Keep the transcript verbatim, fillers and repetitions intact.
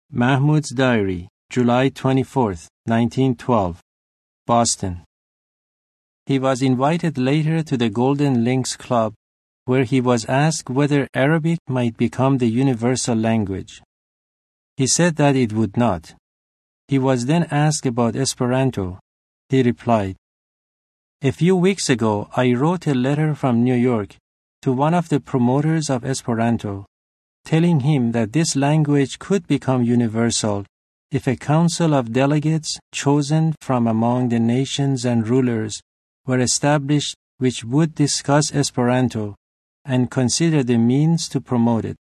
Mahmoud's Diary, July twenty-fourth, nineteen twelve, Boston. He was invited later to the Golden Links Club, where he was asked whether Arabic might become the universal language. He said that it would not. He was then asked about Esperanto. He replied, "A few weeks ago, I wrote a letter from New York to one of the promoters of Esperanto, telling him that this language could become universal if a council of delegates chosen from among the nations and rulers were established which would discuss Esperanto and consider the means to promote it.